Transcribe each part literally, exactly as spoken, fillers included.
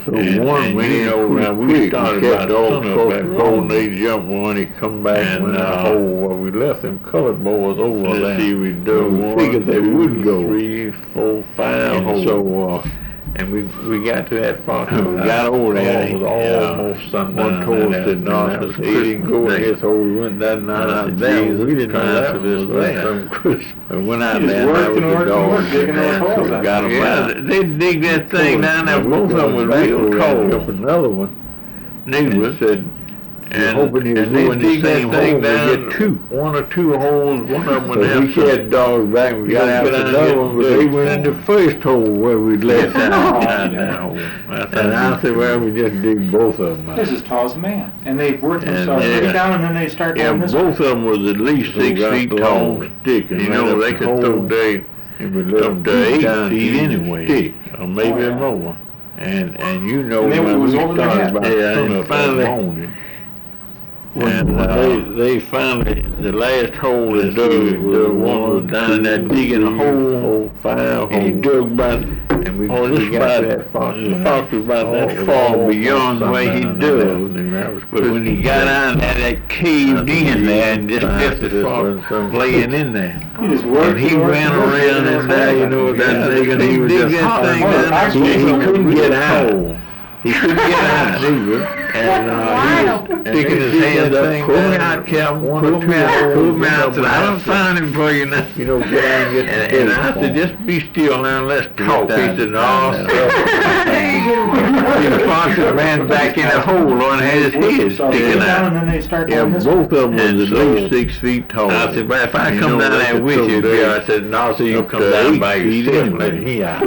So and, one and went you know, now we started about dog across the road and they jumped one, he come back and went in the hole. Well, we left them colored boys over there. See, we dug one, figured they would go three, four, five holes. So, uh, and we we got to that far. We got over there. It was almost sundown. One told us that nonsense. He didn't go in his hole. We went that night out there. We didn't know that was there. We went out there and that was the dog. So we got them out. They dig that thing down there. Both of them was real cold. Up another one. Neighbor said, and hoping he was doing the same hole. We get two, one or two holes. One of them went out. We had dogs back. We got out another one, but they went in the first hole where we left that hole. And I said, well, we just dig both of them out. This is tall as a man, and they worked themselves way down, and then they start doing this. Yeah, both of them was at least six feet tall. Stick, you know, they could throw day up to eight feet anyway, or maybe more. And and you know when we started about yeah, finally. And uh, they, they finally, the last hole they dug, the one was down in that digging a hole, five, and he dug about, and we, oh, we got about, that far, the fox was about that far beyond the way he dug. But when he got out there, that caved in there and just left the fox laying in there. And he ran around in there, you know, that digging, he was just hollering. He couldn't get out. He couldn't get out either. And uh, he was sticking his hands up, pull me out, Calvin, pull me out, pull me out, till I don't find him for you now. You know, get out and get the and, and I said, just be still now and let's talk. He said, no, the fox ran back in the hole and had his head sticking out. Yeah, both of them was at least six feet tall. I said, well, if I come down there with you, I said, no, so you come down by yourself and let me out.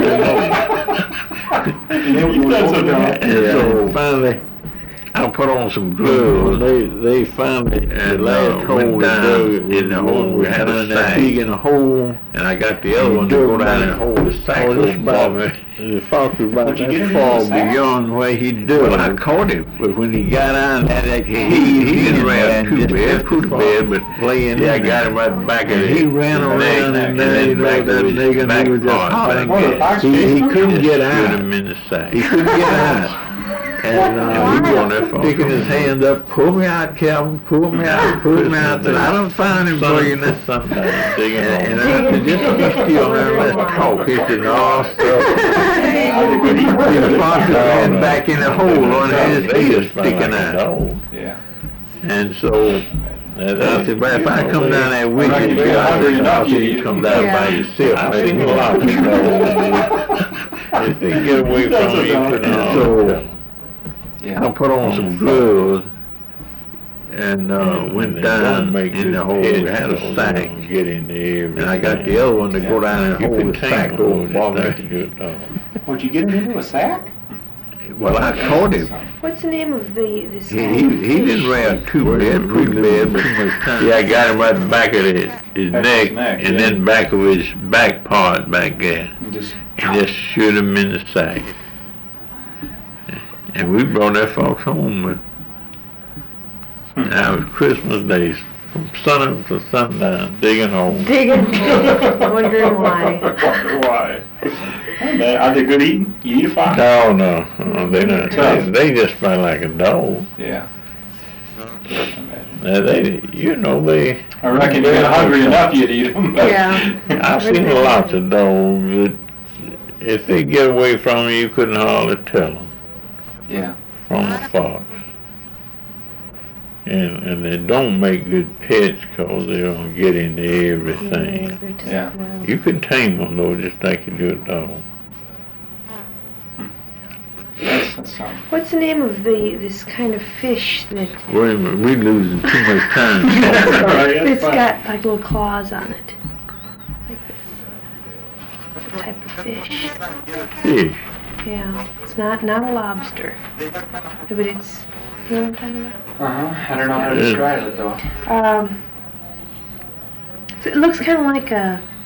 So finally, I put on some gloves. They they finally and the last uh, hole down in the hole. We had a sack in a hole, and I got the other one to go down and hold the sack over me. The fox was about that far beyond where he dug. Well, I caught him, but when he got on that, he he, he didn't run too bad, too bad, but laying there, I got him right back at it. He ran around and then back that nigga, and he was just hot. He he couldn't get out. He couldn't get out. And uh, he was sticking his hand up, pull me out, Calvin, pull me out, pull me out, till I don't find him for you now. Sometimes digging and, and I said, just be still there, let's talk. He said, no, stuff. The fox ran back in the hole on his head sticking out. Yeah. And so, and I said, well, if I come down there with you, I said, I'll see you come down by yourself. I've seen a lot of people. If they get away from me, you couldn't so. Yeah. I put on some gloves and uh, and went down in the hole. We had a sack, get in there, and I got the other one to go down and hold the sack over. Would you get him into a sack? Well, I caught him. What's the name of the this? He he, he didn't ran too bad, pretty bad, but yeah, I got him right in the back of his, his neck, neck, and yeah. then back of his back part back there, and just, and just shoot him in the sack. And we brought that fox home, and hmm. that was Christmas Day, from sunup to sundown, digging holes. Digging, wondering why. Why? Are they good eating? You eat a fox? No, no, no they not. They, they just fight like a dog. Yeah. Now they, you know, they. I reckon you get hungry enough, you'd eat them. Yeah. I've seen lots of dogs that, if they get away from you, you couldn't hardly tell them. Yeah. From a fox. And and they don't make good pets because they don't get into everything. Yeah. Well. You can tame them though, just like you do a dog. Yes, that's something. What's the name of the this kind of fish that? Wait a minute, we're losing too much time. It's got like little claws on it. Like this. What type of fish? Fish. Yeah, it's not not a lobster, but it's, you know what I'm talking about? Uh-huh, I don't know how to describe it though. Um, so it looks kind of like a